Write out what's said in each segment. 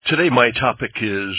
Today my topic is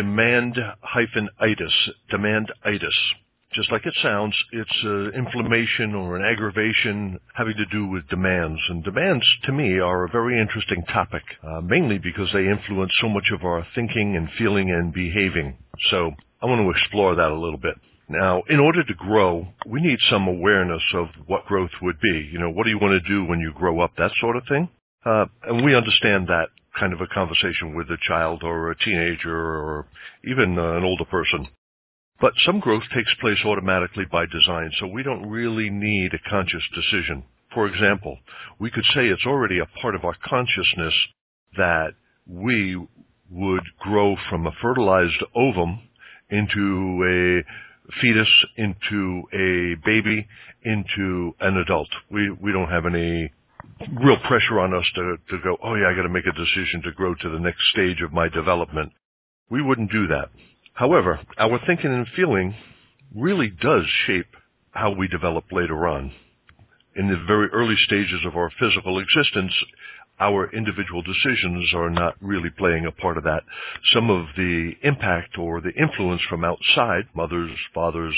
demand-itis, demand-itis. Just like it sounds, it's inflammation or an aggravation having to do with demands. And demands, to me, are a very interesting topic, mainly because they influence so much of our thinking and feeling and behaving. So I want to explore that a little bit. Now, in order to grow, we need some awareness of what growth would be. You know, what do you want to do when you grow up, that sort of thing. And we understand that kind of a conversation with a child or a teenager or even an older person. But some growth takes place automatically by design, so we don't really need a conscious decision. For example, we could say it's already a part of our consciousness that we would grow from a fertilized ovum into a fetus, into a baby, into an adult. We don't have any real pressure on us to go, oh yeah, I got to make a decision to grow to the next stage of my development. We wouldn't do that. However, our thinking and feeling really does shape how we develop later on. In the very early stages of our physical existence, our individual decisions are not really playing a part of that. Some of the impact or the influence from outside, mothers, fathers,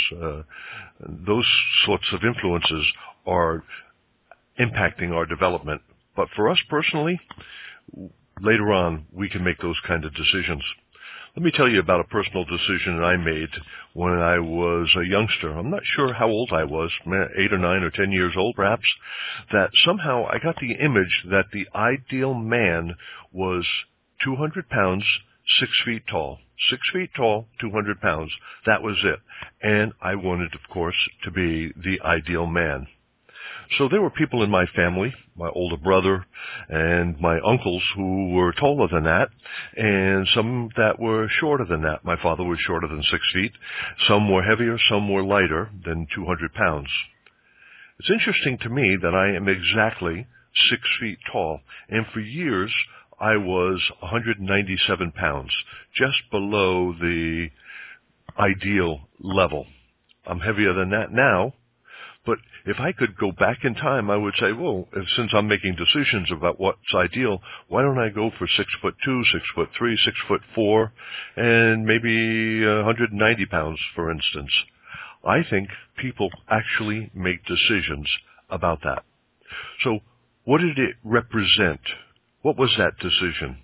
those sorts of influences are impacting our development. But for us personally, later on, we can make those kind of decisions. Let me tell you about a personal decision I made when I was a youngster. I'm not sure how old I was, 8 or 9 or 10 years old perhaps, that somehow I got the image that the ideal man was 200 pounds, 6 feet tall. 6 feet tall, 200 pounds. That was it. And I wanted, of course, to be the ideal man. So there were people in my family, my older brother and my uncles, who were taller than that, and some that were shorter than that. My father was shorter than 6 feet. Some were heavier, some were lighter than 200 pounds. It's interesting to me that I am exactly 6 feet tall, and for years I was 197 pounds, just below the ideal level. I'm heavier than that now. But if I could go back in time, I would say, well, since I'm making decisions about what's ideal, why don't I go for 6'2", 6'3", 6'4", and maybe 190 pounds, for instance? I think people actually make decisions about that. So what did it represent? What was that decision?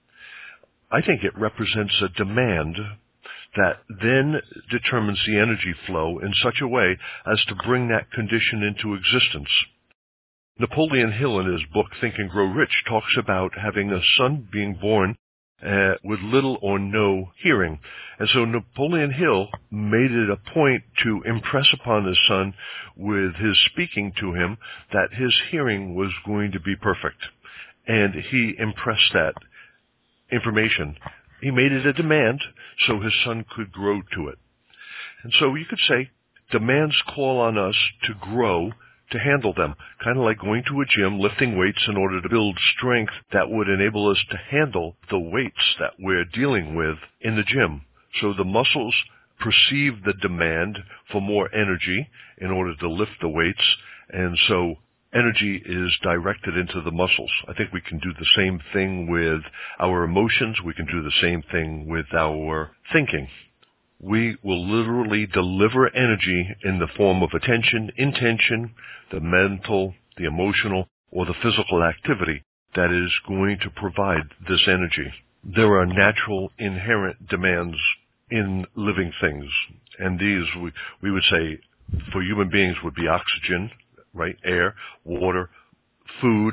I think it represents a demand that then determines the energy flow in such a way as to bring that condition into existence. Napoleon Hill, in his book Think and Grow Rich, talks about having a son being born with little or no hearing. And so Napoleon Hill made it a point to impress upon his son with his speaking to him that his hearing was going to be perfect. And he impressed that information. He made it a demand so his son could grow to it. And so you could say demands call on us to grow to handle them, kind of like going to a gym, lifting weights in order to build strength that would enable us to handle the weights that we're dealing with in the gym. So the muscles perceive the demand for more energy in order to lift the weights, and so energy is directed into the muscles. I think we can do the same thing with our emotions. We can do the same thing with our thinking. We will literally deliver energy in the form of attention, intention, the mental, the emotional, or the physical activity that is going to provide this energy. There are natural, inherent demands in living things, and these we would say for human beings would be oxygen, right? Air, water, food.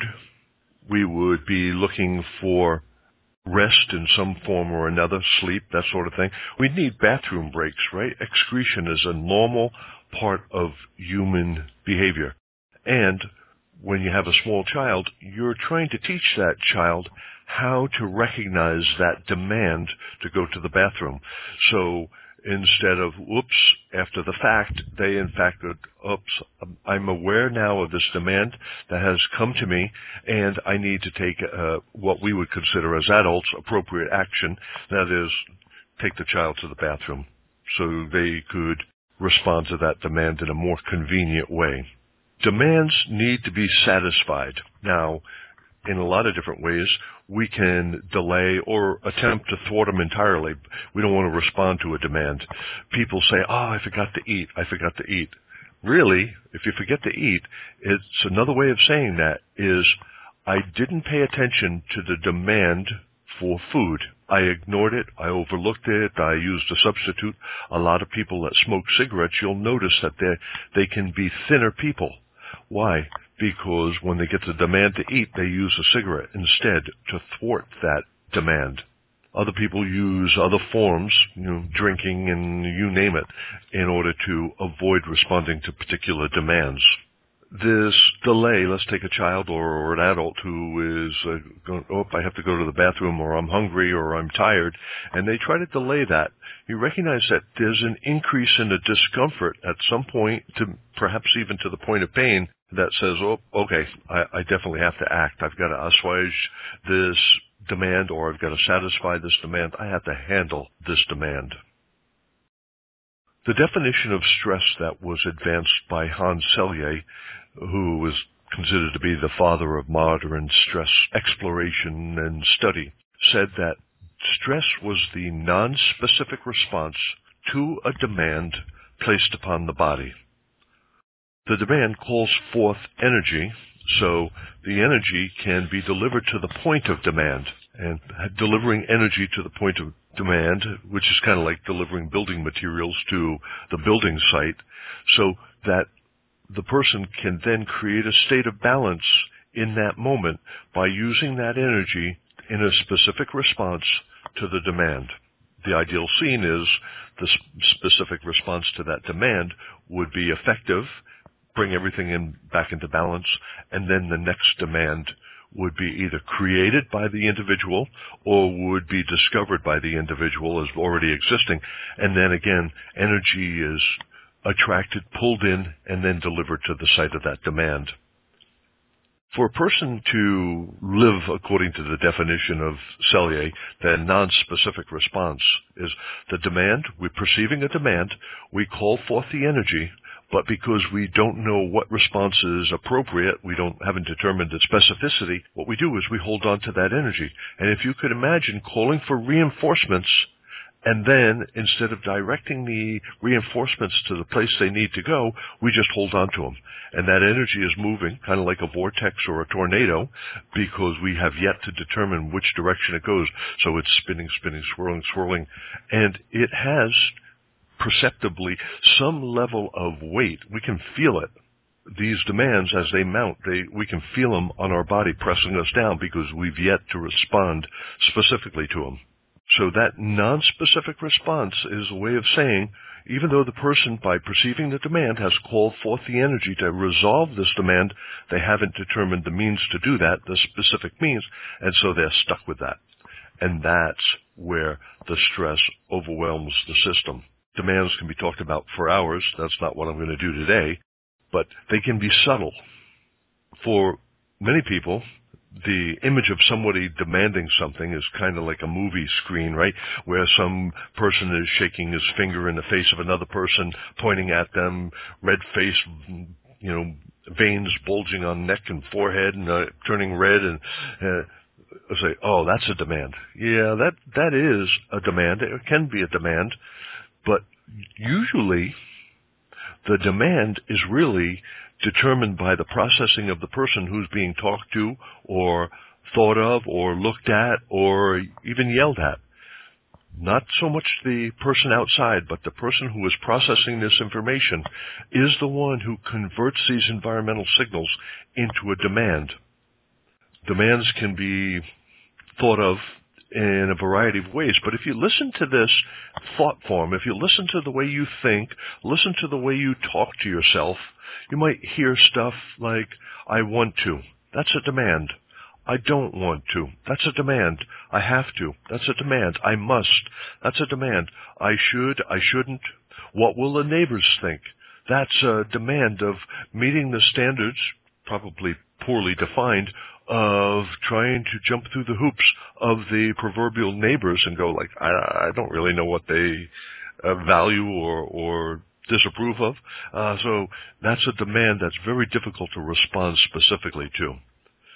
We would be looking for rest in some form or another, sleep, that sort of thing. We need bathroom breaks, right? Excretion is a normal part of human behavior. And when you have a small child, you're trying to teach that child how to recognize that demand to go to the bathroom. So instead of, whoops, after the fact, they in fact go, oops, I'm aware now of this demand that has come to me, and I need to take what we would consider as adults appropriate action, that is, take the child to the bathroom so they could respond to that demand in a more convenient way. Demands need to be satisfied. Now, in a lot of different ways, we can delay or attempt to thwart them entirely. We don't want to respond to a demand. People say, I forgot to eat. I forgot to eat. Really, if you forget to eat, it's another way of saying that is, I didn't pay attention to the demand for food. I ignored it. I overlooked it. I used a substitute. A lot of people that smoke cigarettes, you'll notice that they can be thinner people. Why? Because when they get the demand to eat, they use a cigarette instead to thwart that demand. Other people use other forms, drinking and you name it, in order to avoid responding to particular demands. This delay, let's take a child or an adult who is going, I have to go to the bathroom, or I'm hungry, or I'm tired, and they try to delay that. You recognize that there's an increase in the discomfort at some point, to perhaps even to the point of pain, that says, okay, I definitely have to act. I've got to assuage this demand, or I've got to satisfy this demand. I have to handle this demand. The definition of stress that was advanced by Hans Selye, who was considered to be the father of modern stress exploration and study, said that stress was the non-specific response to a demand placed upon the body. The demand calls forth energy, so the energy can be delivered to the point of demand. And delivering energy to the point of demand, which is kind of like delivering building materials to the building site, so that the person can then create a state of balance in that moment by using that energy in a specific response to the demand. The ideal scene is the specific response to that demand would be effective, bring everything back into balance, and then the next demand would be either created by the individual or would be discovered by the individual as already existing. And then again, energy is attracted, pulled in, and then delivered to the site of that demand. For a person to live according to the definition of Selye, the non-specific response is the demand. We're perceiving a demand. We call forth the energy. But because we don't know what response is appropriate, we haven't determined its specificity, what we do is we hold on to that energy. And if you could imagine calling for reinforcements, and then instead of directing the reinforcements to the place they need to go, we just hold on to them. And that energy is moving, kind of like a vortex or a tornado, because we have yet to determine which direction it goes. So it's spinning, swirling, and it has perceptibly some level of weight. We can feel it. These demands, as they mount, we can feel them on our body pressing us down because we've yet to respond specifically to them. So that non-specific response is a way of saying, even though the person, by perceiving the demand, has called forth the energy to resolve this demand, they haven't determined the means to do that, the specific means, and so they're stuck with that. And that's where the stress overwhelms the system. Demands can be talked about for hours. That's not what I'm going to do today. But they can be subtle. For many people, the image of somebody demanding something is kind of like a movie screen, right? Where some person is shaking his finger in the face of another person, pointing at them, red face, veins bulging on neck and forehead and turning red, and say, that's a demand. Yeah, that is a demand. It can be a demand. But usually, the demand is really determined by the processing of the person who's being talked to or thought of or looked at or even yelled at. Not so much the person outside, but the person who is processing this information is the one who converts these environmental signals into a demand. Demands can be thought of in a variety of ways. But if you listen to this thought form, if you listen to the way you think, listen to the way you talk to yourself, you might hear stuff like, I want to. That's a demand. I don't want to. That's a demand. I have to. That's a demand. I must. That's a demand. I should. I shouldn't. What will the neighbors think? That's a demand of meeting the standards, probably poorly defined, of trying to jump through the hoops of the proverbial neighbors and go like, I don't really know what they value or disapprove of. So that's a demand that's very difficult to respond specifically to.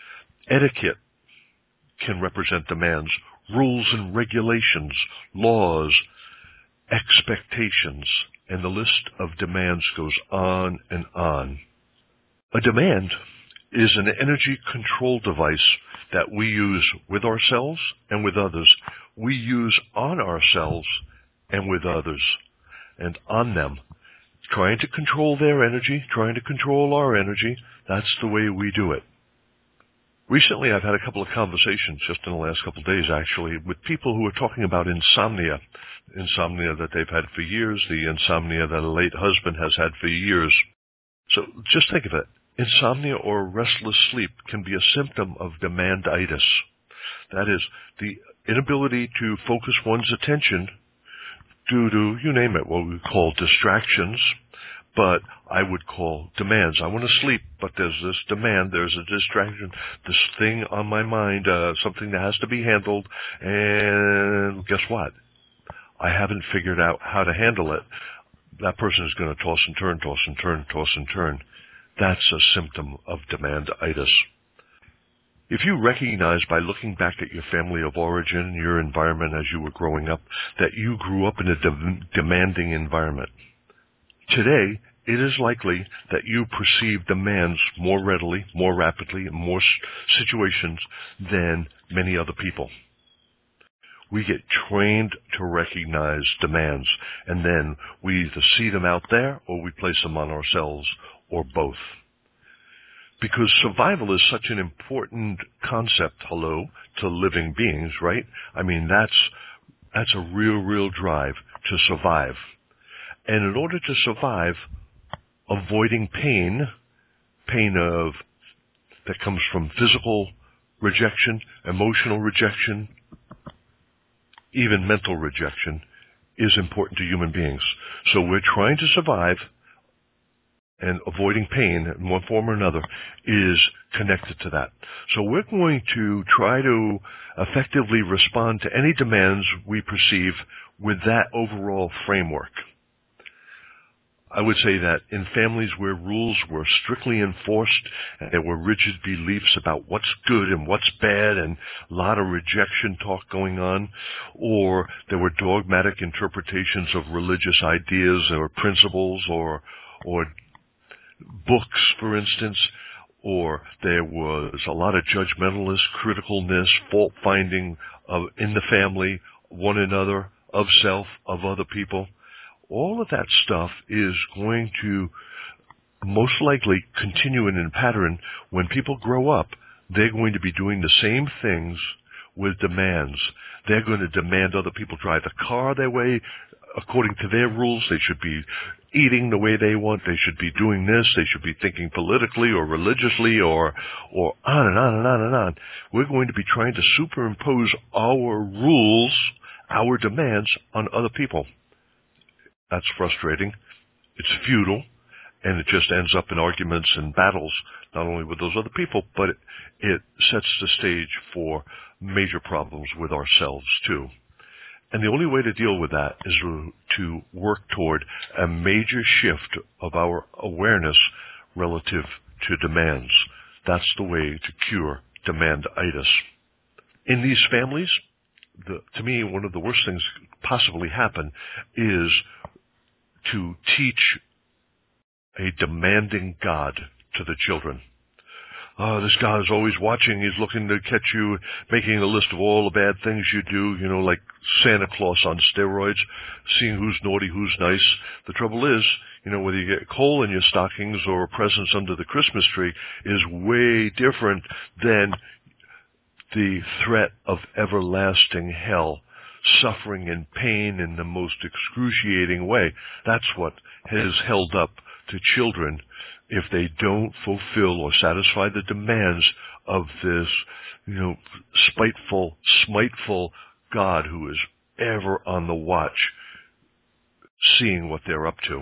Etiquette can represent demands. Rules and regulations, laws, expectations, and the list of demands goes on and on. A demand is an energy control device that we use with ourselves and with others. We use on ourselves and with others and on them. Trying to control their energy, trying to control our energy, that's the way we do it. Recently, I've had a couple of conversations, just in the last couple of days actually, with people who are talking about insomnia that they've had for years, the insomnia that a late husband has had for years. So just think of it. Insomnia or restless sleep can be a symptom of demanditis. That is, the inability to focus one's attention due to, you name it, what we call distractions, but I would call demands. I want to sleep, but there's this demand, there's a distraction, this thing on my mind, something that has to be handled, and guess what? I haven't figured out how to handle it. That person is going to toss and turn, toss and turn, toss and turn. That's a symptom of demanditis. If you recognize by looking back at your family of origin, your environment as you were growing up, that you grew up in a demanding environment, today it is likely that you perceive demands more readily, more rapidly, in more situations than many other people. We get trained to recognize demands, and then we either see them out there or we place them on ourselves, or both. Because survival is such an important concept, to living beings, right? I mean, that's a real drive to survive. And in order to survive, avoiding pain that comes from physical rejection, emotional rejection, even mental rejection, is important to human beings. So we're trying to survive, and avoiding pain in one form or another is connected to that. So we're going to try to effectively respond to any demands we perceive with that overall framework. I would say that in families where rules were strictly enforced and there were rigid beliefs about what's good and what's bad and a lot of rejection talk going on, or there were dogmatic interpretations of religious ideas or principles or books, for instance, or there was a lot of judgmentalness, criticalness, fault-finding in the family, one another, of self, of other people. All of that stuff is going to most likely continue in a pattern. When people grow up, they're going to be doing the same things with demands. They're going to demand other people drive the car their way, according to their rules. They should be eating the way they want. They should be doing this. They should be thinking politically or religiously or on and on and on and on. We're going to be trying to superimpose our rules, our demands on other people. That's frustrating. It's futile, and it just ends up in arguments and battles, not only with those other people, but it sets the stage for major problems with ourselves, too. And the only way to deal with that is to work toward a major shift of our awareness relative to demands. That's the way to cure demanditis. In these families, to me, one of the worst things possibly happen is to teach a demanding God to the children. This God is always watching. He's looking to catch you, making a list of all the bad things you do, like Santa Claus on steroids, seeing who's naughty, who's nice. The trouble is, whether you get coal in your stockings or presents under the Christmas tree is way different than the threat of everlasting hell, suffering and pain in the most excruciating way. That's what has held up to children if they don't fulfill or satisfy the demands of this, spiteful, smiteful God who is ever on the watch, seeing what they're up to.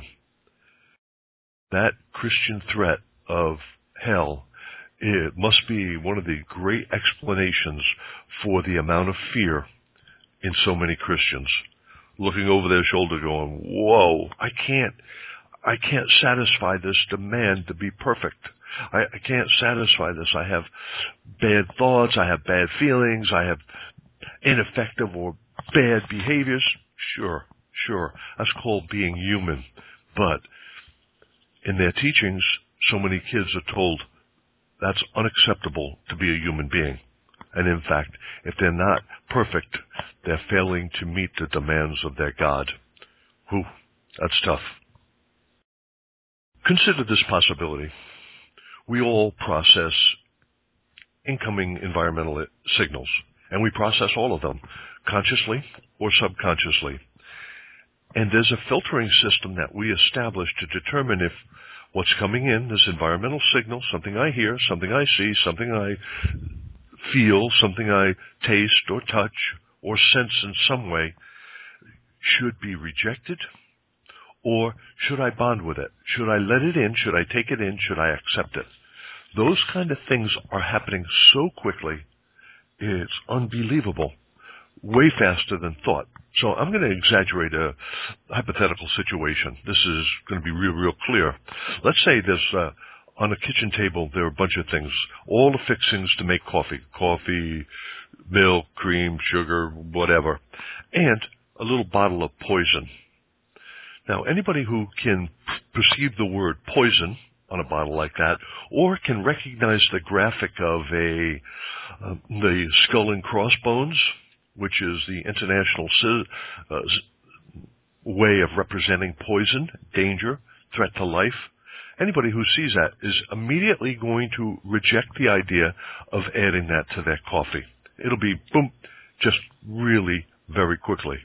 That Christian threat of hell, it must be one of the great explanations for the amount of fear in so many Christians, looking over their shoulder going, whoa, I can't satisfy this demand to be perfect. I can't satisfy this. I have bad thoughts. I have bad feelings. I have ineffective or bad behaviors. Sure. That's called being human. But in their teachings, so many kids are told that's unacceptable to be a human being. And in fact, if they're not perfect, they're failing to meet the demands of their God. Whew, that's tough. Consider this possibility. We all process incoming environmental signals, and we process all of them, consciously or subconsciously. And there's a filtering system that we establish to determine if what's coming in, this environmental signal, something I hear, something I see, something I feel, something I taste or touch or sense in some way, should be rejected, or should I bond with it? Should I let it in? Should I take it in? Should I accept it? Those kind of things are happening so quickly, it's unbelievable, way faster than thought. So I'm going to exaggerate a hypothetical situation. This is going to be real clear. Let's say there's on a kitchen table, there are a bunch of things, all the fixings to make coffee, milk, cream, sugar, whatever, and a little bottle of poison. Now, anybody who can perceive the word poison on a bottle like that, or can recognize the graphic of the skull and crossbones, which is the international way of representing poison, danger, threat to life, anybody who sees that is immediately going to reject the idea of adding that to their coffee. It'll be, boom, just really very quickly.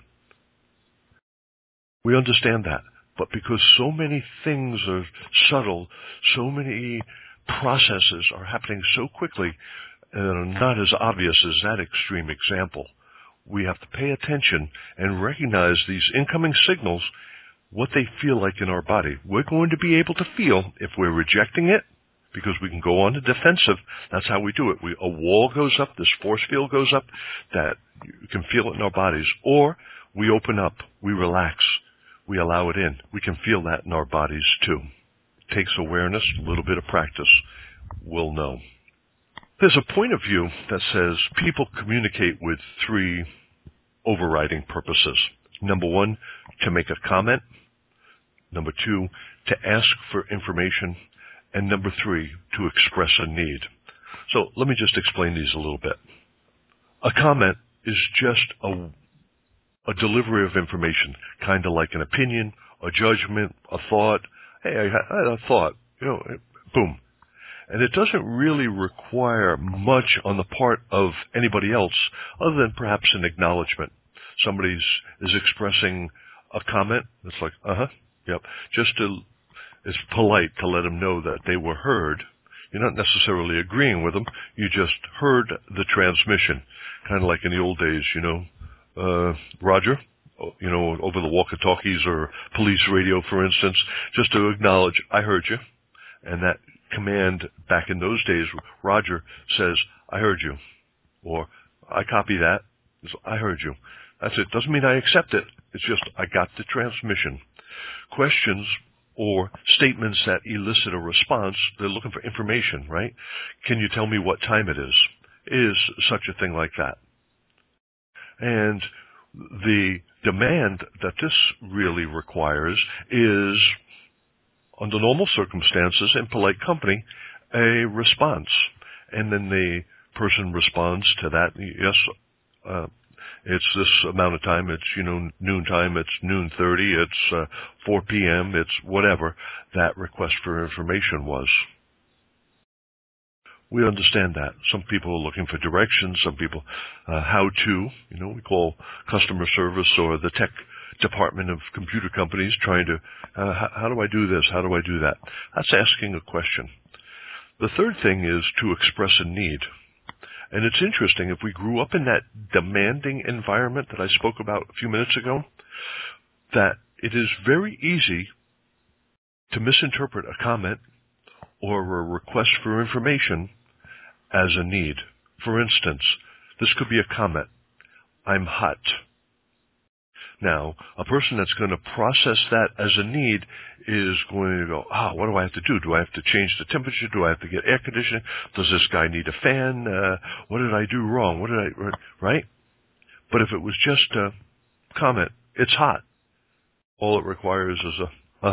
We understand that. But because so many things are subtle, so many processes are happening so quickly, and not as obvious as that extreme example, we have to pay attention and recognize these incoming signals, what they feel like in our body. We're going to be able to feel if we're rejecting it, because we can go on the defensive. That's how we do it. A wall goes up, this force field goes up, that you can feel it in our bodies. Or we open up, we relax, we allow it in. We can feel that in our bodies too. It takes awareness, a little bit of practice. We'll know. There's a point of view that says people communicate with three overriding purposes. Number one, to make a comment. Number two, to ask for information. And number three, to express a need. So let me just explain these a little bit. A comment is just a delivery of information, kind of like an opinion, a judgment, a thought. Hey, I had a thought, boom. And it doesn't really require much on the part of anybody else other than perhaps an acknowledgement. Somebody is expressing a comment. It's like, yep. It's polite to let them know that they were heard. You're not necessarily agreeing with them. You just heard the transmission. Kind of like in the old days, Roger, over the walkie-talkies or police radio, for instance, just to acknowledge, I heard you. And that command back in those days, Roger says, I heard you. Or, I copy that. I heard you. That's it. Doesn't mean I accept it. It's just, I got the transmission. Questions or statements that elicit a response, they're looking for information, right? Can you tell me what time it is such a thing like that. And the demand that this really requires is, under normal circumstances, in polite company, a response. And then the person responds to that, yes, it's this amount of time, it's, noon time, it's noon 30, it's 4 p.m., it's whatever that request for information was. We understand that. Some people are looking for directions, some people how to, we call customer service or the tech department of computer companies trying to, how do I do this? How do I do that? That's asking a question. The third thing is to express a need. And it's interesting, if we grew up in that demanding environment that I spoke about a few minutes ago, that it is very easy to misinterpret a comment or a request for information as a need. For instance, this could be a comment, I'm hot. Now, a person that's going to process that as a need is going to go, what do I have to do? Do I have to change the temperature? Do I have to get air conditioning? Does this guy need a fan? What did I do wrong? Right? But if it was just a comment, it's hot. All it requires is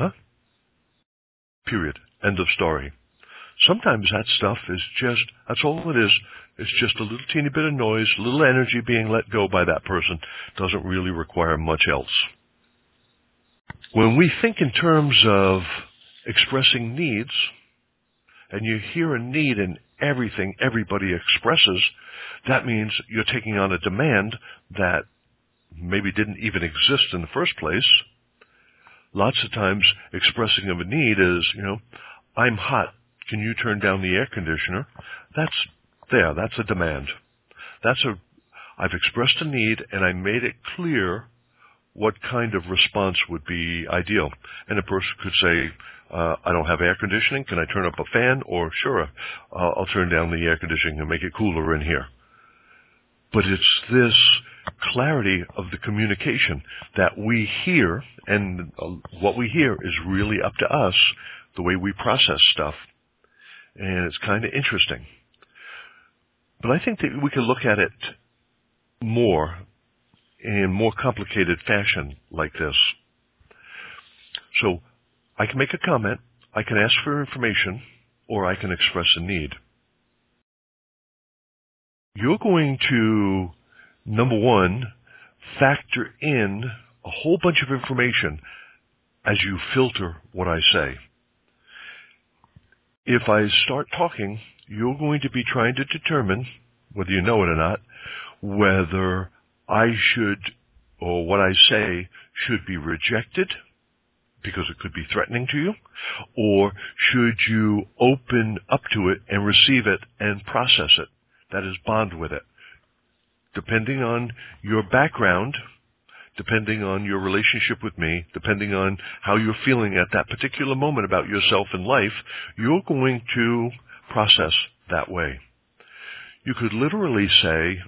period. End of story. Sometimes that stuff is just, that's all it is. It's just a little teeny bit of noise, a little energy being let go by that person. Doesn't really require much else. When we think in terms of expressing needs, and you hear a need in everything everybody expresses, that means you're taking on a demand that maybe didn't even exist in the first place. Lots of times expressing of a need is, I'm hot. Can you turn down the air conditioner? That's a demand. I've expressed a need and I made it clear what kind of response would be ideal. And a person could say, I don't have air conditioning. Can I turn up a fan? Or sure, I'll turn down the air conditioning and make it cooler in here. But it's this clarity of the communication that we hear, and what we hear is really up to us, the way we process stuff. And it's kind of interesting. But I think that we can look at it more in more complicated fashion like this. So I can make a comment, I can ask for information, or I can express a need. You're going to, number one, factor in a whole bunch of information as you filter what I say. If I start talking, you're going to be trying to determine, whether you know it or not, whether I should, or what I say should be rejected because it could be threatening to you, or should you open up to it and receive it and process it? That is, bond with it. Depending on your background, depending on your relationship with me, depending on how you're feeling at that particular moment about yourself in life, you're going to process that way. You could literally say,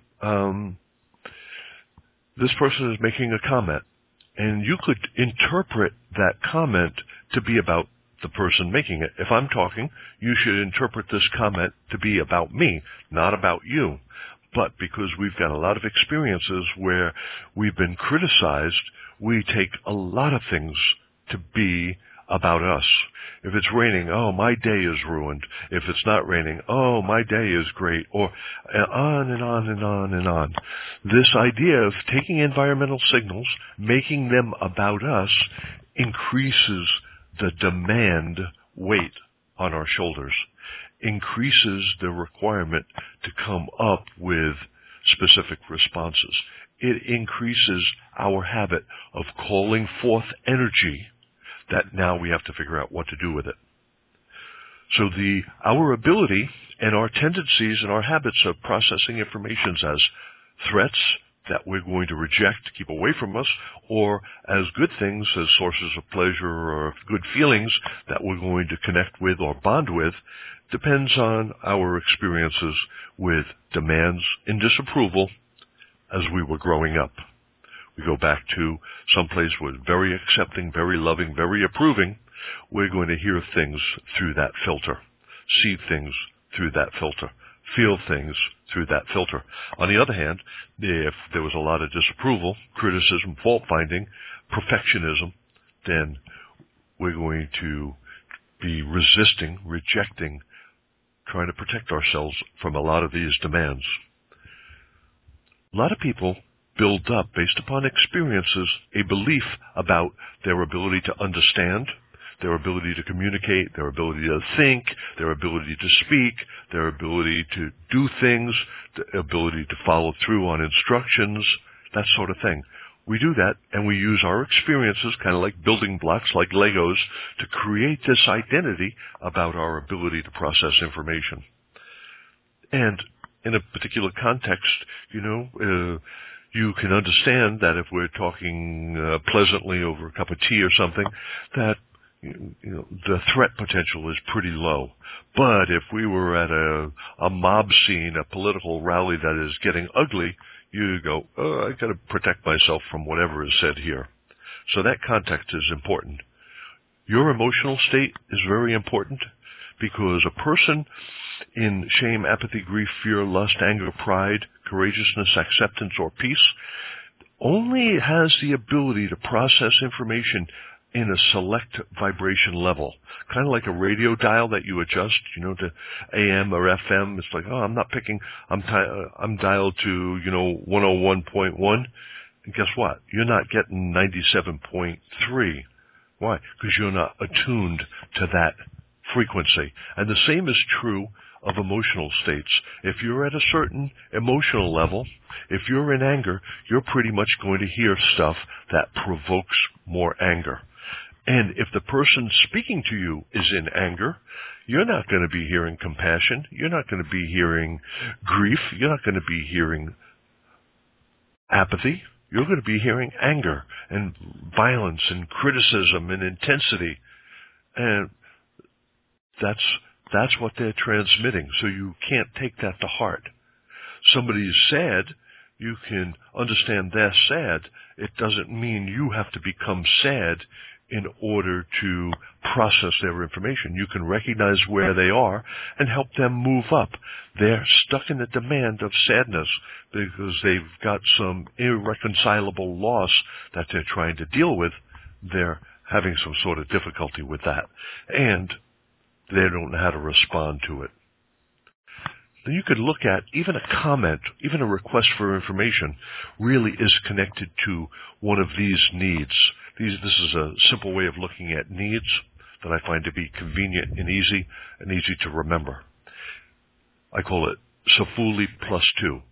this person is making a comment, and you could interpret that comment to be about the person making it. If I'm talking, you should interpret this comment to be about me, not about you. But because we've got a lot of experiences where we've been criticized, we take a lot of things to be about us. If it's raining, my day is ruined. If it's not raining, my day is great. Or on and on and on and on. This idea of taking environmental signals, making them about us, increases the demand weight on our shoulders, increases the requirement to come up with specific responses. It increases our habit of calling forth energy that now we have to figure out what to do with it. So our ability and our tendencies and our habits of processing information as threats that we're going to reject, keep away from us, or as good things, as sources of pleasure or good feelings that we're going to connect with or bond with, depends on our experiences with demands and disapproval as we were growing up. We go back to some place where very accepting, very loving, very approving. We're going to hear things through that filter, see things through that filter, feel things through that filter. On the other hand, if there was a lot of disapproval, criticism, fault-finding, perfectionism, then we're going to be resisting, rejecting, trying to protect ourselves from a lot of these demands. A lot of people build up, based upon experiences, a belief about their ability to understand, their ability to communicate, their ability to think, their ability to speak, their ability to do things, the ability to follow through on instructions, that sort of thing. We do that, and we use our experiences, kind of like building blocks, like Legos, to create this identity about our ability to process information. And in a particular context, you can understand that if we're talking pleasantly over a cup of tea or something, that the threat potential is pretty low. But if we were at a mob scene, a political rally that is getting ugly, you go, oh, I got to protect myself from whatever is said here. So that context is important. Your emotional state is very important, because a person in shame, apathy, grief, fear, lust, anger, pride, courageousness, acceptance, or peace only has the ability to process information in a select vibration level, kind of like a radio dial that you adjust, to AM or FM. It's like, oh, I'm not picking, I'm dialed to, 101.1. And guess what? You're not getting 97.3. Why? Because you're not attuned to that frequency. And the same is true of emotional states. If you're at a certain emotional level, if you're in anger, you're pretty much going to hear stuff that provokes more anger. And if the person speaking to you is in anger, you're not going to be hearing compassion. You're not going to be hearing grief. You're not going to be hearing apathy. You're going to be hearing anger and violence and criticism and intensity. And that's what they're transmitting. So you can't take that to heart. Somebody is sad. You can understand they're sad. It doesn't mean you have to become sad in order to process their information. You can recognize where they are and help them move up. They're stuck in the demand of sadness because they've got some irreconcilable loss that they're trying to deal with. They're having some sort of difficulty with that, and they don't know how to respond to it. Then you could look at even a comment, even a request for information really is connected to one of these needs. This is a simple way of looking at needs that I find to be convenient and easy to remember. I call it SFULI plus 2.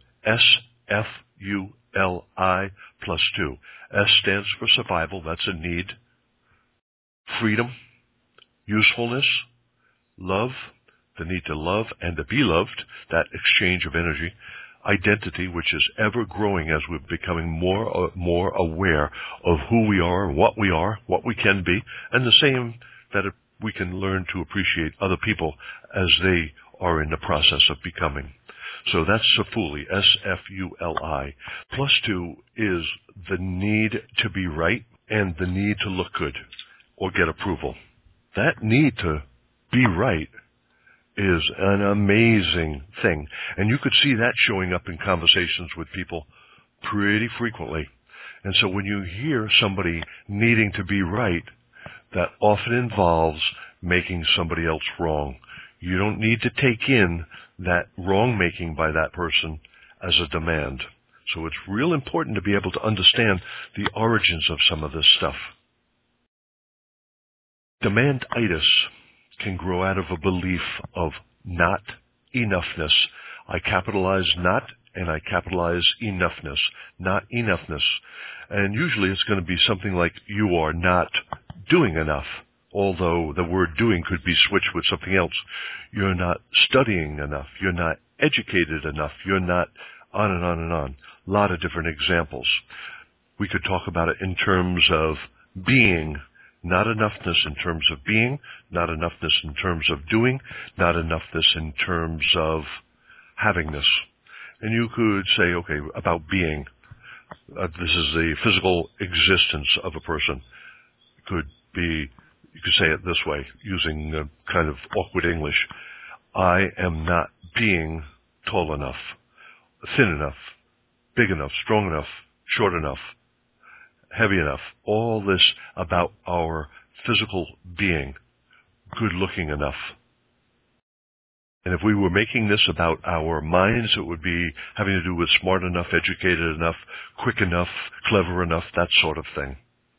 SFULI plus 2. S stands for survival, that's a need. Freedom, usefulness, love, the need to love and to be loved, that exchange of energy. Identity, which is ever growing as we're becoming more aware of who we are, what we can be, and the same that we can learn to appreciate other people as they are in the process of becoming. So that's SFULI, S-F-U-L-I. Plus 2 is the need to be right and the need to look good or get approval. That need to be right is an amazing thing. And you could see that showing up in conversations with people pretty frequently. And so when you hear somebody needing to be right, that often involves making somebody else wrong. You don't need to take in that wrong-making by that person as a demand. So it's real important to be able to understand the origins of some of this stuff. Demanditis can grow out of a belief of not enoughness. I capitalize not and I capitalize enoughness. Not enoughness. And usually it's going to be something like you are not doing enough, although the word doing could be switched with something else. You're not studying enough. You're not educated enough. You're not on and on and on. A lot of different examples. We could talk about it in terms of being. Not enoughness in terms of being, not enoughness in terms of doing, not enoughness in terms of havingness. And you could say, okay, about being, this is the physical existence of a person. You could say it this way, using kind of awkward English. I am not being tall enough, thin enough, big enough, strong enough, short enough, heavy enough, all this about our physical being, good looking enough. And if we were making this about our minds, it would be having to do with smart enough, educated enough, quick enough, clever enough, that sort of thing.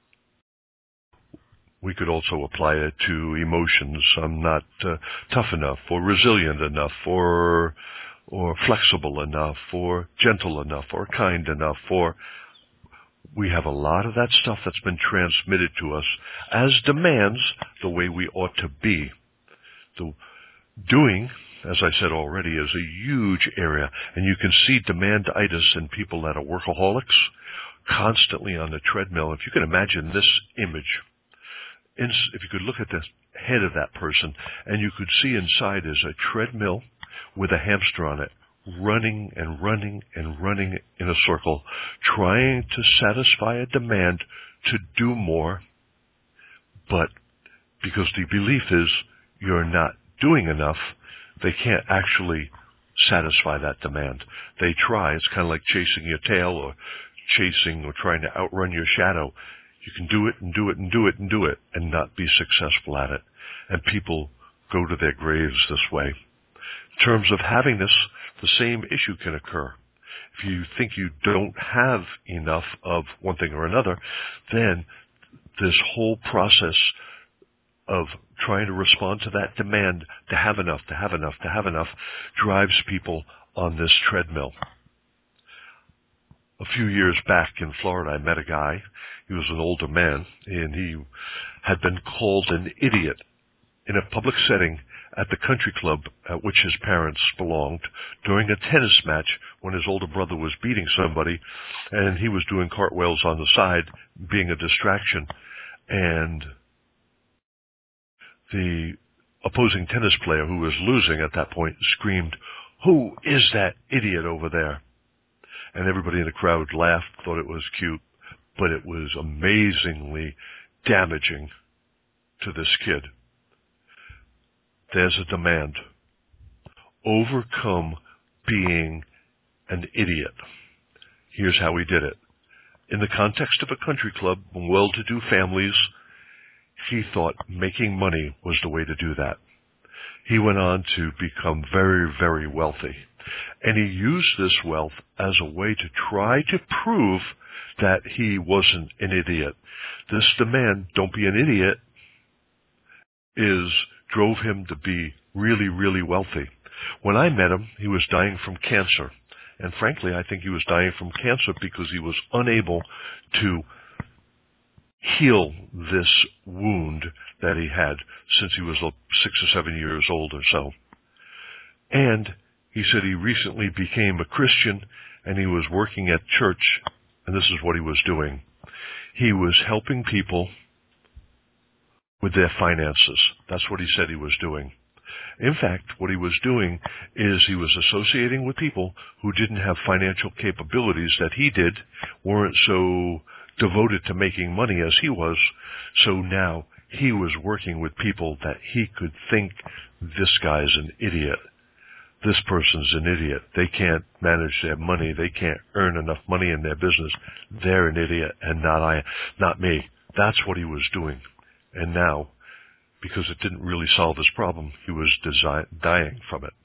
We could also apply it to emotions. I'm not tough enough, or resilient enough, or flexible enough, or gentle enough, or kind enough, or we have a lot of that stuff that's been transmitted to us as demands the way we ought to be. The doing, as I said already, is a huge area, and you can see demanditis in people that are workaholics, constantly on the treadmill. If you can imagine this image, if you could look at the head of that person, and you could see inside is a treadmill with a hamster on it, running and running and running in a circle, trying to satisfy a demand to do more, but because the belief is you're not doing enough, they can't actually satisfy that demand. They try. It's kind of like chasing your tail or chasing or trying to outrun your shadow. You can do it and do it and do it and do it and not be successful at it. And people go to their graves this way. In terms of having this, the same issue can occur. If you think you don't have enough of one thing or another, then this whole process of trying to respond to that demand to have enough, to have enough, to have enough, drives people on this treadmill. A few years back in Florida, I met a guy. He was an older man, and he had been called an idiot in a public setting at the country club at which his parents belonged during a tennis match when his older brother was beating somebody, and he was doing cartwheels on the side, being a distraction. And the opposing tennis player, who was losing at that point, screamed, "Who is that idiot over there?" And everybody in the crowd laughed, thought it was cute, but it was amazingly damaging to this kid. There's a demand. Overcome being an idiot. Here's how he did it. In the context of a country club, well-to-do families, he thought making money was the way to do that. He went on to become very, very wealthy. And he used this wealth as a way to try to prove that he wasn't an idiot. This demand, don't be an idiot, drove him to be really, really wealthy. When I met him, he was dying from cancer. And frankly, I think he was dying from cancer because he was unable to heal this wound that he had since he was 6 or 7 years old or so. And he said he recently became a Christian, and he was working at church, and this is what he was doing. He was helping people with their finances. That's what he said he was doing. In fact, what he was doing is he was associating with people who didn't have financial capabilities that he did, weren't so devoted to making money as he was, so now he was working with people that he could think, this guy's an idiot. This person's an idiot. They can't manage their money. They can't earn enough money in their business. They're an idiot, and not me. That's what he was doing. And now, because it didn't really solve his problem, he was dying from it.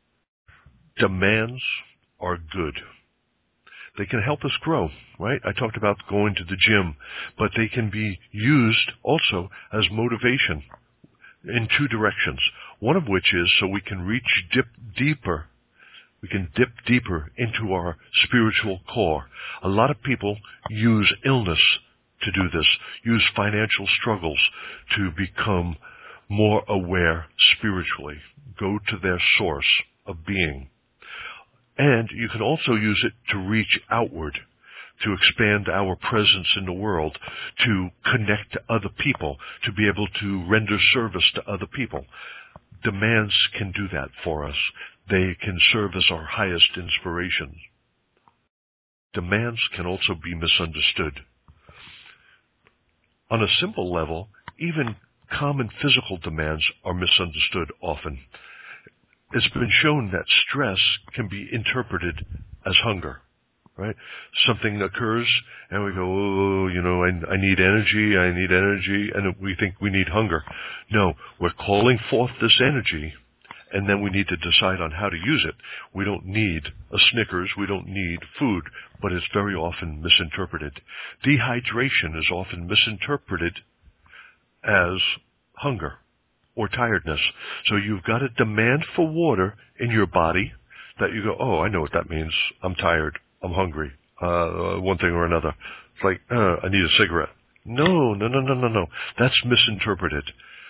Demands are good. They can help us grow, right? I talked about going to the gym, but they can be used also as motivation in two directions. One of which is so we can dip deeper. We can dip deeper into our spiritual core. A lot of people use illness to do this, use financial struggles to become more aware spiritually, go to their source of being. And you can also use it to reach outward, to expand our presence in the world, to connect to other people, to be able to render service to other people. Demands can do that for us. They can serve as our highest inspirations. Demands can also be misunderstood. On a simple level, even common physical demands are misunderstood often. It's been shown that stress can be interpreted as hunger, right? Something occurs and we go, oh, I need energy, and we think we need hunger. No, we're calling forth this energy, and then we need to decide on how to use it. We don't need a Snickers, we don't need food, but it's very often misinterpreted. Dehydration is often misinterpreted as hunger or tiredness. So you've got a demand for water in your body that you go, oh, I know what that means. I'm tired. I'm hungry. One thing or another. It's like, I need a cigarette. No. That's misinterpreted.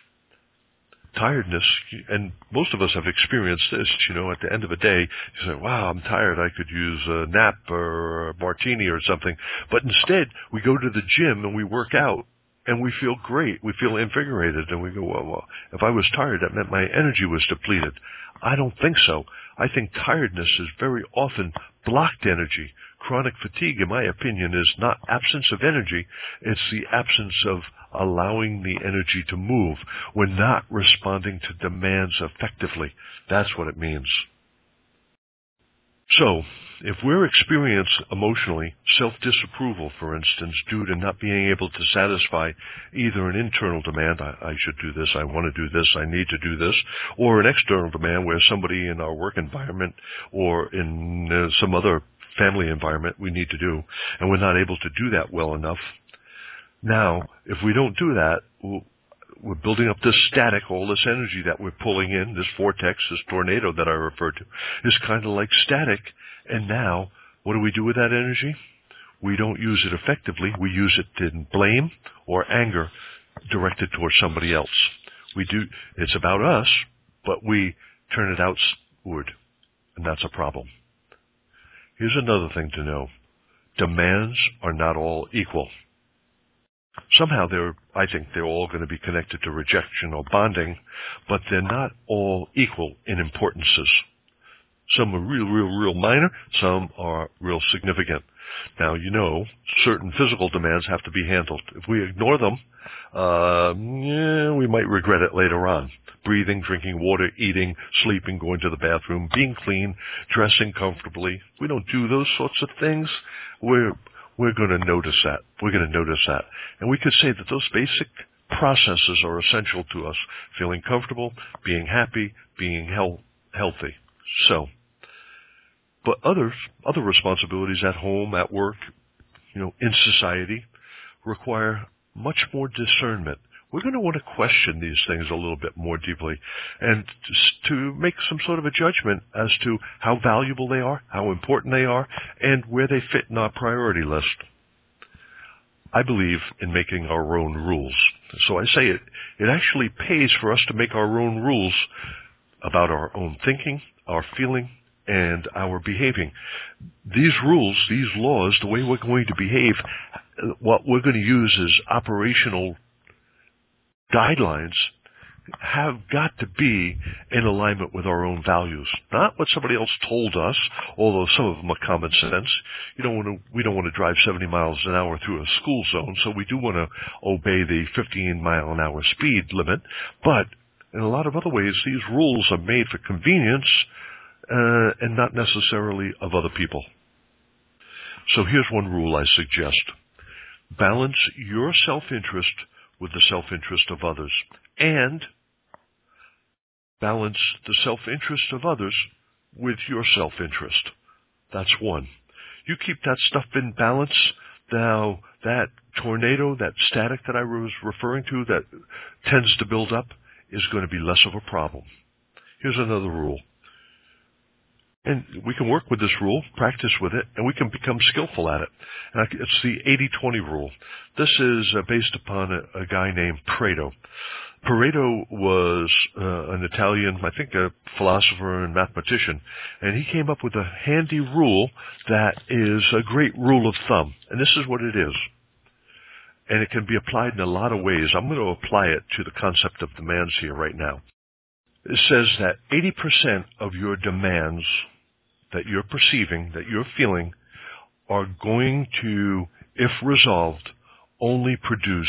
Tiredness, and most of us have experienced this, at the end of a day, you say, wow, I'm tired. I could use a nap or a martini or something. But instead, we go to the gym and we work out, and we feel great. We feel invigorated, and we go, well, if I was tired, that meant my energy was depleted. I don't think so. I think tiredness is very often blocked energy. Chronic fatigue, in my opinion, is not absence of energy. It's the absence of allowing the energy to move. We're not responding to demands effectively. That's what it means. So, if we're experiencing emotionally self-disapproval, for instance, due to not being able to satisfy either an internal demand, I should do this, I want to do this, I need to do this, or an external demand where somebody in our work environment or in some other family environment we need to do, and we're not able to do that well enough. Now, if we don't do that, we're building up this static, all this energy that we're pulling in, this vortex, this tornado that I referred to, is kind of like static. And now, what do we do with that energy? We don't use it effectively. We use it in blame or anger directed towards somebody else. It's about us, but we turn it outward, and that's a problem. Here's another thing to know. Demands are not all equal. Somehow I think they're all going to be connected to rejection or bonding, but they're not all equal in importances. Some are real minor, some are real significant. Now, certain physical demands have to be handled. If we ignore them, we might regret it later on. Breathing, drinking water, eating, sleeping, going to the bathroom, being clean, dressing comfortably. If we don't do those sorts of things, we're going to notice that. We're going to notice that. And we could say that those basic processes are essential to us. Feeling comfortable, being happy, being healthy. But other responsibilities at home, at work, in society require much more discernment. We're going to want to question these things a little bit more deeply and to make some sort of a judgment as to how valuable they are, how important they are, and where they fit in our priority list. I believe in making our own rules. So I say it actually pays for us to make our own rules about our own thinking, our feeling, and our behaving. These rules, these laws, the way we're going to behave, what we're going to use as operational guidelines have got to be in alignment with our own values, not what somebody else told us, although some of them are common sense. We don't want to drive 70 miles an hour through a school zone, so we do want to obey the 15-mile-an-hour speed limit. But in a lot of other ways, these rules are made for convenience and not necessarily of other people. So here's one rule I suggest. Balance your self-interest with the self-interest of others, and balance the self-interest of others with your self-interest. That's one. You keep that stuff in balance, now that tornado, that static that I was referring to that tends to build up is going to be less of a problem. Here's another rule. And we can work with this rule, practice with it, and we can become skillful at it. And it's the 80-20 rule. This is based upon a guy named Pareto. Pareto was an Italian, I think a philosopher and mathematician, and he came up with a handy rule that is a great rule of thumb. And this is what it is. And it can be applied in a lot of ways. I'm going to apply it to the concept of demands here right now. It says that 80% of your demands that you're perceiving, that you're feeling, are going to, if resolved, only produce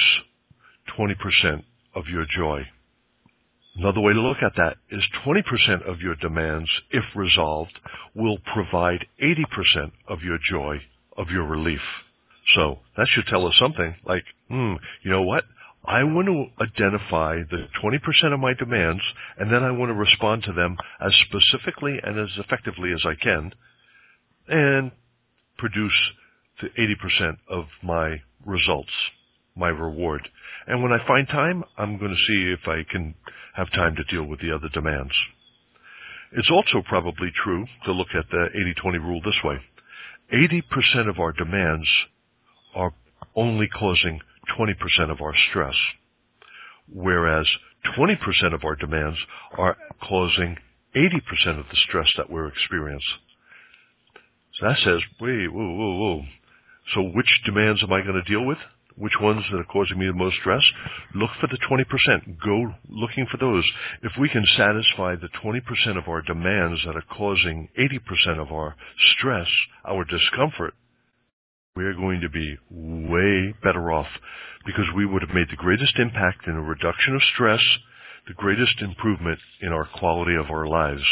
20% of your joy. Another way to look at that is 20% of your demands, if resolved, will provide 80% of your joy, of your relief. So that should tell us something like, you know what? I want to identify the 20% of my demands, and then I want to respond to them as specifically and as effectively as I can, and produce the 80% of my results, my reward. And when I find time, I'm going to see if I can have time to deal with the other demands. It's also probably true to look at the 80-20 rule this way. 80% of our demands are only causing 20% of our stress, whereas 20% of our demands are causing 80% of the stress that we're experiencing. So that says, whoa. So which demands am I going to deal with? which ones that are causing me the most stress? Look for the 20%. Go looking for those. If we can satisfy the 20% of our demands that are causing 80% of our stress, our discomfort, we're going to be way better off because we would have made the greatest impact in a reduction of stress, the greatest improvement in our quality of our lives.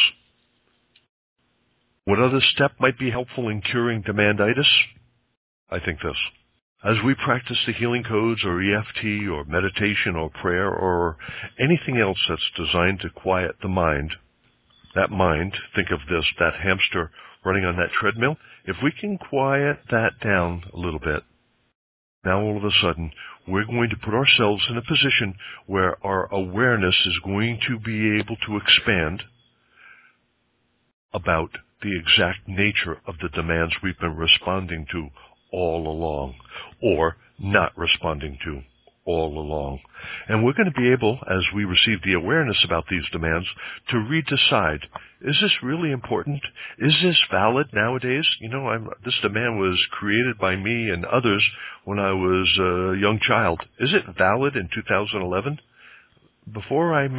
What other step might be helpful in curing demanditis? I think this. As we practice the healing codes or EFT or meditation or prayer or anything else that's designed to quiet the mind, that mind, think of this, that hamster running on that treadmill, if we can quiet that down a little bit, now all of a sudden we're going to put ourselves in a position where our awareness is going to be able to expand about the exact nature of the demands we've been responding to all along, or not responding to all along. And we're going to be able, as we receive the awareness about these demands, to redecide, is this really important? Is this valid nowadays? This demand was created by me and others when I was a young child. Is it valid in 2011? Before I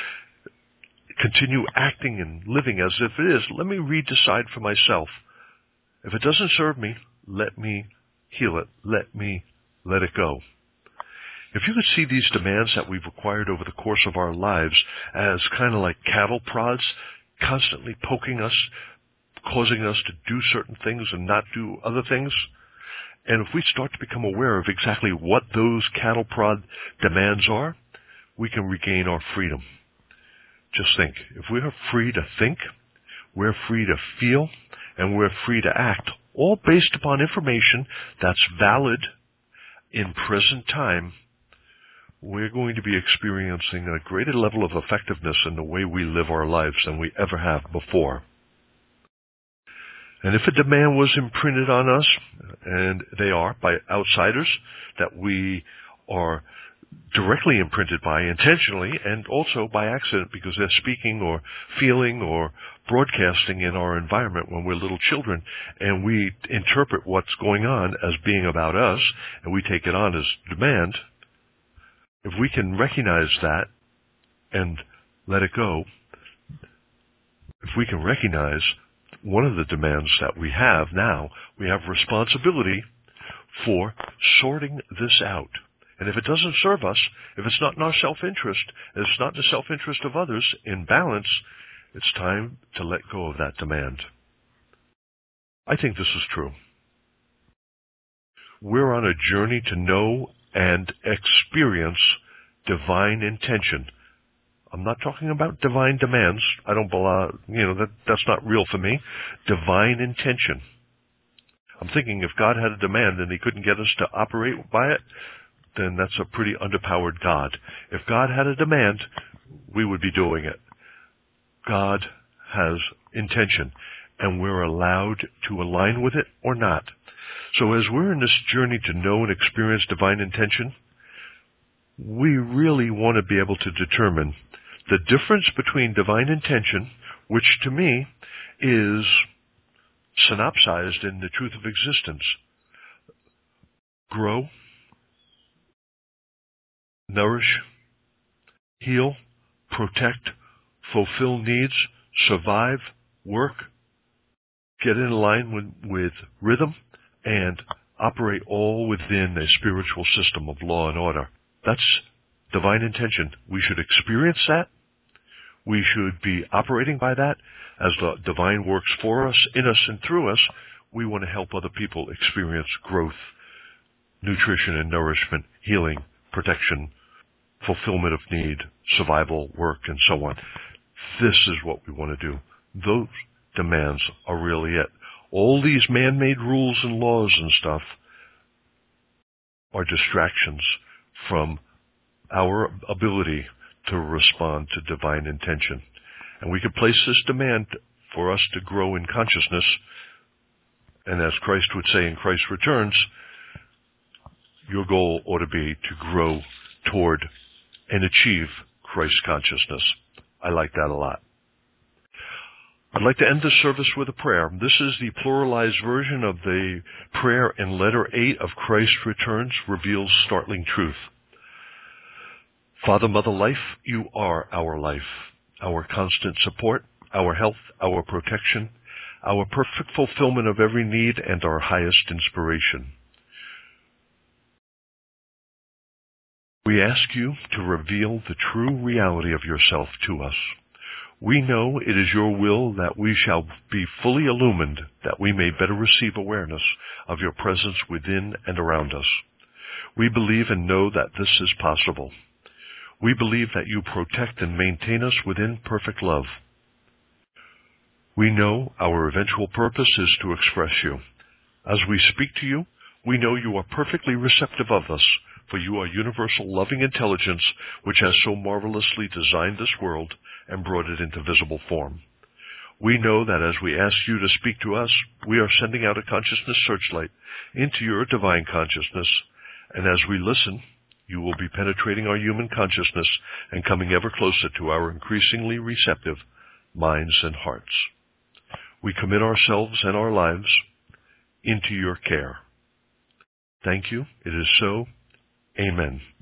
continue acting and living as if it is, let me redecide for myself. If it doesn't serve me, let me heal it. Let me let it go. If you could see these demands that we've acquired over the course of our lives as kind of like cattle prods, constantly poking us, causing us to do certain things and not do other things, and if we start to become aware of exactly what those cattle prod demands are, we can regain our freedom. Just think, if we are free to think, we're free to feel, and we're free to act, all based upon information that's valid in present time, we're going to be experiencing a greater level of effectiveness in the way we live our lives than we ever have before. And if a demand was imprinted on us, and they are by outsiders that we are directly imprinted by intentionally and also by accident because they're speaking or feeling or broadcasting in our environment when we're little children, and we interpret what's going on as being about us and we take it on as demand, if we can recognize that and let it go, if we can recognize one of the demands that we have now, we have responsibility for sorting this out. And if it doesn't serve us, if it's not in our self-interest, and it's not in the self-interest of others in balance, it's time to let go of that demand. I think this is true. We're on a journey to know and experience divine intention. I'm not talking about divine demands. I don't belong, that's not real for me. Divine intention. I'm thinking if God had a demand and he couldn't get us to operate by it, then that's a pretty underpowered God. If God had a demand, we would be doing it. God has intention, and we're allowed to align with it or not. So as we're in this journey to know and experience divine intention, we really want to be able to determine the difference between divine intention, which to me is synopsized in the truth of existence. Grow, nourish, heal, protect, fulfill needs, survive, work, get in line with rhythm, and operate all within a spiritual system of law and order. That's divine intention. We should experience that. We should be operating by that. As the divine works for us, in us, and through us, we want to help other people experience growth, nutrition and nourishment, healing, protection, fulfillment of need, survival, work, and so on. This is what we want to do. Those demands are really it. All these man-made rules and laws and stuff are distractions from our ability to respond to divine intention. And we can place this demand for us to grow in consciousness. And as Christ would say in Christ Returns, your goal ought to be to grow toward and achieve Christ consciousness. I like that a lot. I'd like to end this service with a prayer. This is the pluralized version of the prayer in letter 8 of Christ Returns, Reveals Startling Truth. Father, Mother, Life, you are our life, our constant support, our health, our protection, our perfect fulfillment of every need, and our highest inspiration. We ask you to reveal the true reality of yourself to us. We know it is your will that we shall be fully illumined, that we may better receive awareness of your presence within and around us. We believe and know that this is possible. We believe that you protect and maintain us within perfect love. We know our eventual purpose is to express you. As we speak to you, we know you are perfectly receptive of us, for you are universal loving intelligence which has so marvelously designed this world and brought it into visible form. We know that as we ask you to speak to us, we are sending out a consciousness searchlight into your divine consciousness, and as we listen, you will be penetrating our human consciousness and coming ever closer to our increasingly receptive minds and hearts. We commit ourselves and our lives into your care. Thank you. It is so. Amen.